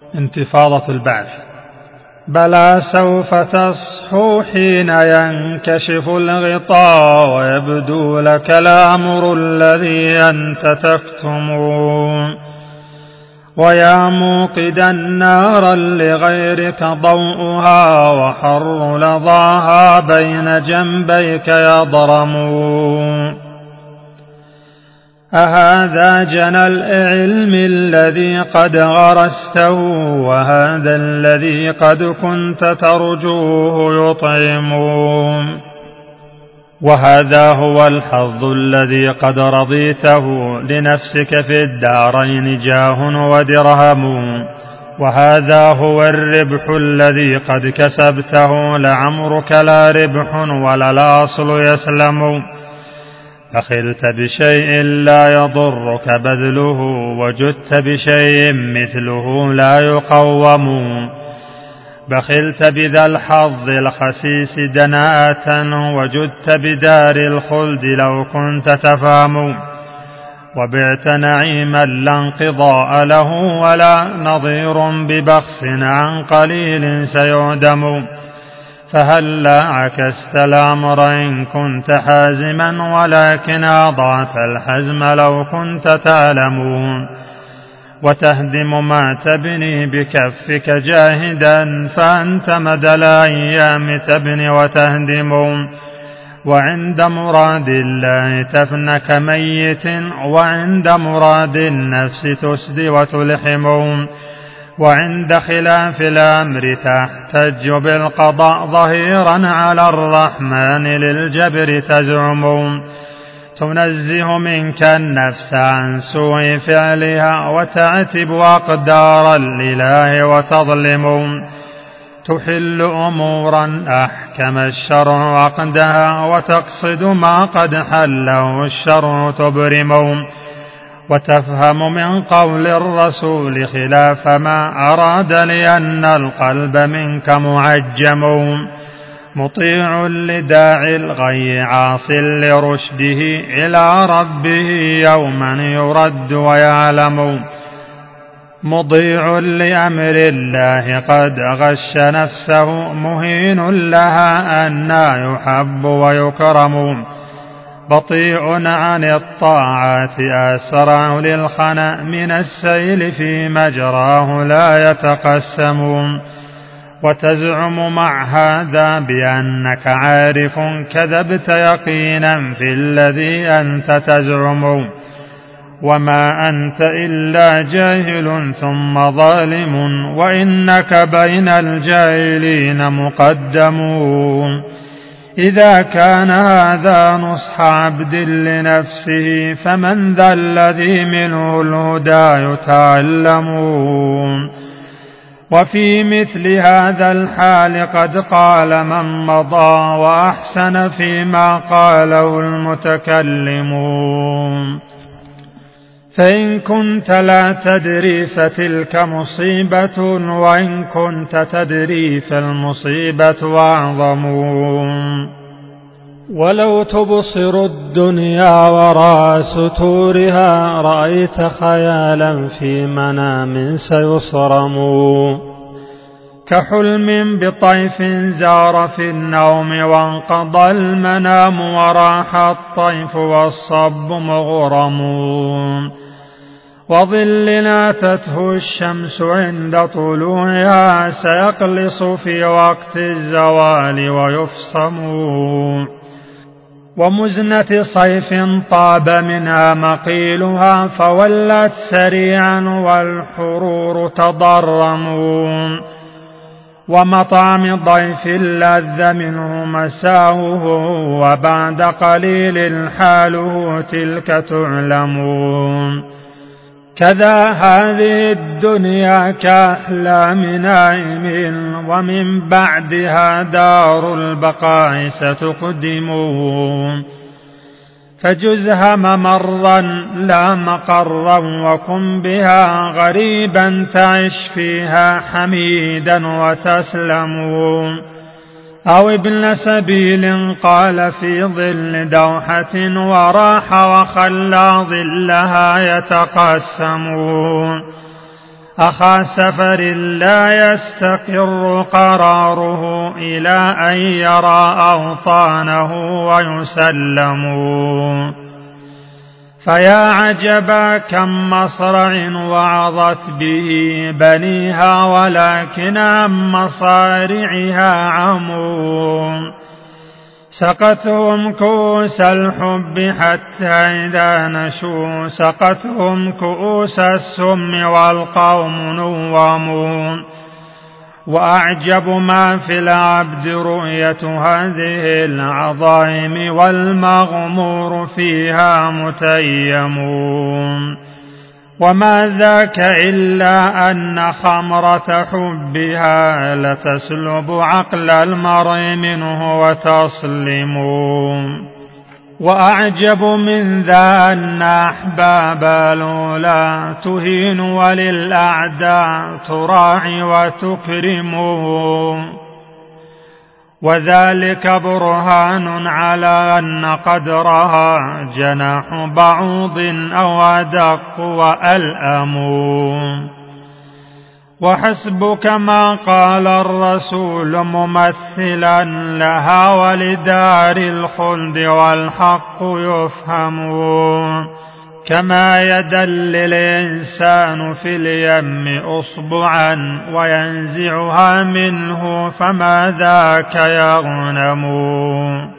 انتفاضة البعث. بلى سوف تصحو حين ينكشف الغطاء ويبدو لك الأمر الذي أنت تكتمون. ويا موقدا نارا لغيرك ضوءها وحر لظاها بين جنبيك يضرمون. أهذا جنى العلم الذي قد غرسته وهذا الذي قد كنت ترجوه يطعمون. وهذا هو الحظ الذي قد رضيته لنفسك في الدارين جاه ودرهم. وهذا هو الربح الذي قد كسبته لعمرك لا ربح ولا الأصل يسلم. بخلت بشيء لا يضرك بذله وجدت بشيء مثله لا يقوم. بخلت بذا الحظ الخسيس دناءة وجدت بدار الخلد لو كنت تفهم. وبعت نعيما لا انقضاء له ولا نظير ببخس عن قليل سيعدم. فهلا عكست الأمر إن كنت حازما ولكن أضعت الحزم لو كنت تعلمون. وتهدم ما تبني بكفك جاهدا فأنت مدى الأيام تبني وتهدم. وعند مراد الله تفنى كميت وعند مراد النفس تسدي وتلحم. وعند خلاف الأمر تحتج بالقضاء ظهيرا على الرحمن للجبر تزعم. تنزه منك النفس عن سوء فعلها وتعتب أقدار الإله وتظلم. تحل أمورا أحكم الشرع عقدها وتقصد ما قد حله الشرع تبرم. وتفهم من قول الرسول خلاف ما أراد لأن القلب منك معجم. مطيع لداعي الغي عاص لرشده إلى ربه يوما يرد ويعلم. مضيع لأمر الله قد غش نفسه مهين لها أنى يحب ويكرم. بطيء عن الطاعات أسرع للخنا من السيل في مجراه لا يتقسم. وتزعم مع هذا بأنك عارف كذبت يقينا في الذي أنت تزعم. وما أنت إلا جاهل ثم ظالم وإنك بين الجاهلين مقدم. إذا كان هذا نصح عبد لنفسه فمن ذا الذي منه الهدى يتعلم. وفي مثل هذا الحال قد قال من مضى وأحسن فيما قاله المتكلمون. فإن كنت لا تدري فتلك مصيبة وإن كنت تدري فالمصيبة أعظم. ولو تبصر الدنيا وراء ستورها رأيت خيالا في منام سيصرم. كحلم بطيف زار في النوم وانقضى المنام وراح الطيف والصب مغرم. وظل أتته الشمس عند طلوعها سيقلص في وقت الزوال ويفصم. ومزنة صيف طاب منها مقيلها فولت سريعا والحرور تضرم. ومطعم ضيف لذ منه مساوه وبعد قليل حاله تلك تعلم. كذا هذه الدنيا كأحلام نائم ومن بعدها دار البقاء ستقدم. فجزها ممرا لا مقرا وكن بها غريبا تعش فيها حميدا وتسلم. أو ابن سبيل قال في ظل دوحة وراح وخلى ظلها يتقسم. أخا سفر لا يستقر قراره إلى أن يرى أوطانه ويسلم. فيا عجبا كم مصرع وعظت به بنيها ولكن عن مصارعها عمون. سقتهم كؤوس الحب حتى إذا نشوا سقتهم كؤوس السم والقوم نومون. وأعجب ما في العبد رؤية هذه العظائم والمغمور فيها متيمون. وما ذاك إلا أن خمرة حبها لتسلب عقل المرء منه وتصلم. وأعجب من ذا أن أحباب الأولى تهين وللأعداء تراعي وتكرم. وذلك برهان على أن قدرها جناح بعوض أو أدق وألأم. وحسبك ما قال الرسول ممثلا لها ولدار الخلد والحق يفهم. كما يدل الإنسان في اليم أصبعا وينزعها منه فما ذاك يغنم.